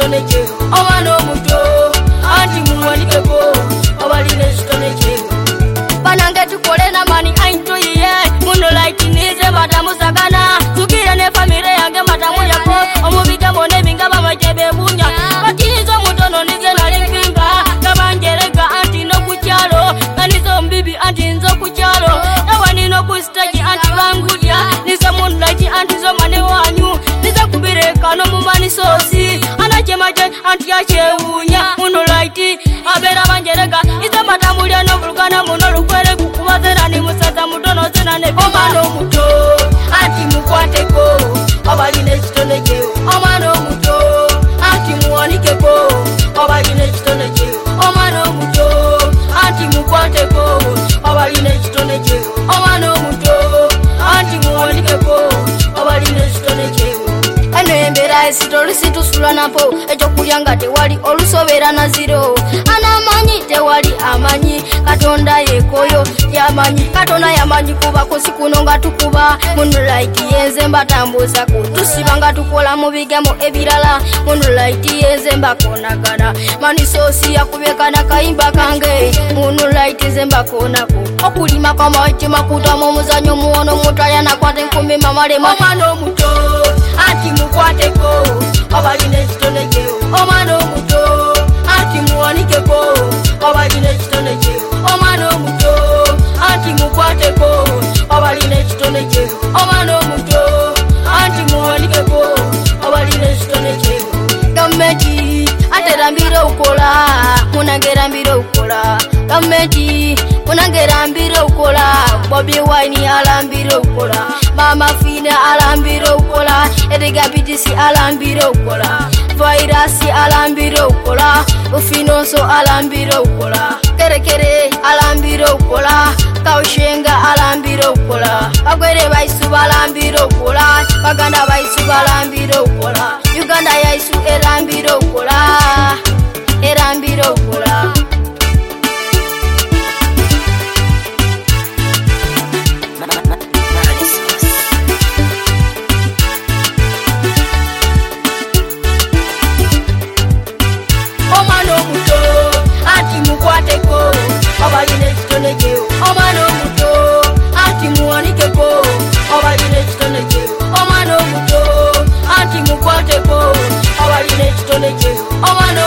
ekitone kye omwana omuto anti muwanikeko obalina ekitone kye banange tukole na mani aintoyiye muno laitinize matamusagana tukire ne famire yange matamuyako omubigamo nebinga bamajebe bunya batinizo mutono nize nalimpimba kabangereka anti no kukyalo nanizo mbibi anti nzo kukyalo nawani no kustaji anti bangulya nizo munlaiti anti zo mane wanyu nizo kubireka no mumani sosi anachemaje anti yachewunya muno laiti abera bangereka nizo matamulya no vulukana muno lukwere kukuwazera ni musaza mutono zena ne omwana omuto anti mukwateko obalina ekitone kye omwana omuto anti muwanikeko obalina ekitone kye omwana omuto anti mukwateko obalina ekitone kye omwana omuto anti muwanikeko obalina ekitone kye eno embeera esitolusitusulwa napo ekyokulya nga tewali olusobera na ziro anamanyi tewali amanyi katonda yekoyo yamanyi katonda yamanyi kuba kusi kuno nga tukuba munulaiti yenze mbatambuza kutusiba nga tukola mu bigamo ebirala munulaiti yenze mbakonagana manisosi yakubekana kayimba kange munulaiti ze mbakonako okulima kwamaiti makutamu omuzanyo muwono mutaya nakwata enkumi mamalema omwana omuto anti mukwateko obalina ekitone kye omwana omuto anti muwanikeko obalina ekitone kye omwana omuto anti mukwateko obalina ekitone kye omwana omuto anti muwanikeko obalina ekitone kye gavumenti aterambire okukola munangerambire okukola gavumenti munangerambire okukola Bobi Wine alambire okukola Mama Fine alambire okukola Edgar BTC alambire okukola Virus alambire okukola Ufinoso alambire okukola Kerekere alambire okukola Kaushenga alambire okukola Bagwere baisu balambire okukola Baganda baisu balambire okukola Uganda yaisu erambire okukola erambire okukola omwana omuto anti mukwateko obalina ekitone kye omwana omuto anti muwanikeko obalina ekitone kye omwana omuto anti mukwateko obalina ekitone kye omwana